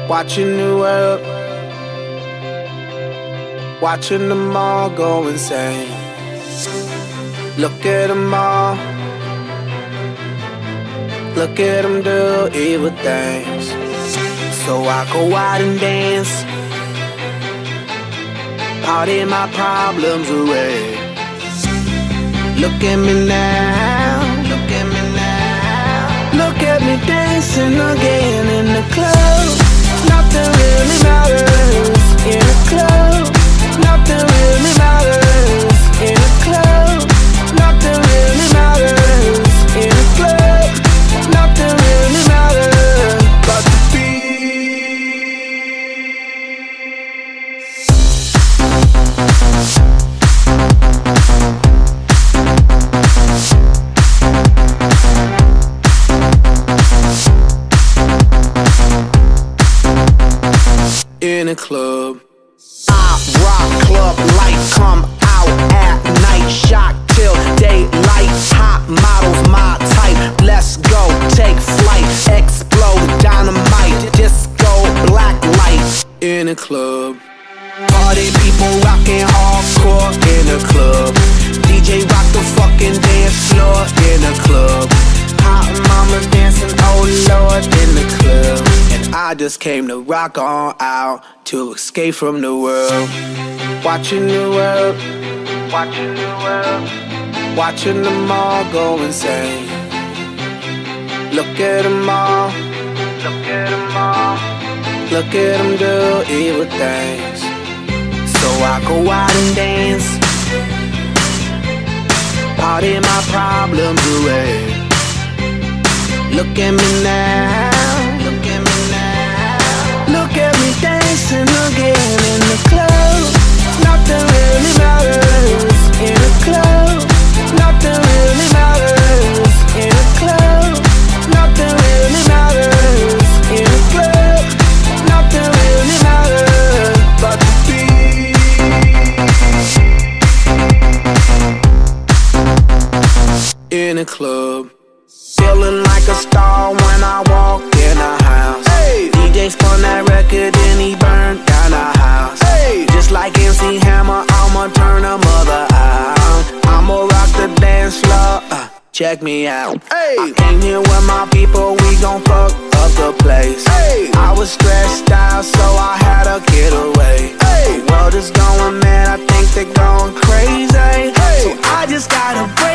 Watching the world, watching them all go insane. Look at them all, look at them do evil things. So I go out and dance, party my problems away. Look at me now, look at me now. Look at me dancing again in the club. Nothing really matters in a club. Nothing really matters in a club. Nothing really matters in a club. Nothing really matters but the in a club. I rock club life, come out at night, shock till daylight. Hot models my type, let's go, take flight, explode, dynamite, disco, black light. In a club. Party people rockin' hardcore in a club. DJ rock the fucking dance floor in a club. Hot mama dancing, oh Lord, in the club. And I just came to rock on out, to escape from the world. Watching the world, watching the world, watching them all go insane. Look at them all, look at them all, look at them do evil things. So I go out and dance, party my problems away. Look at me now, look at me now. Look at me dancing again in the club. Nothing really matters in a club. Nothing really matters in a club. Nothing really matters in a club. Nothing really matters but the beat. In a club. Feeling like a star when I walk in a house. Hey. DJ spun that record and he burned down the house. Hey. Just like MC Hammer, I'ma turn a mother out. I'ma rock the dance floor, check me out. Hey. I came here with my people, we gon' fuck up the place. Hey. I was stressed out, so I had to get away. Hey. The world is going mad, I think they're going crazy. Hey. So I just gotta break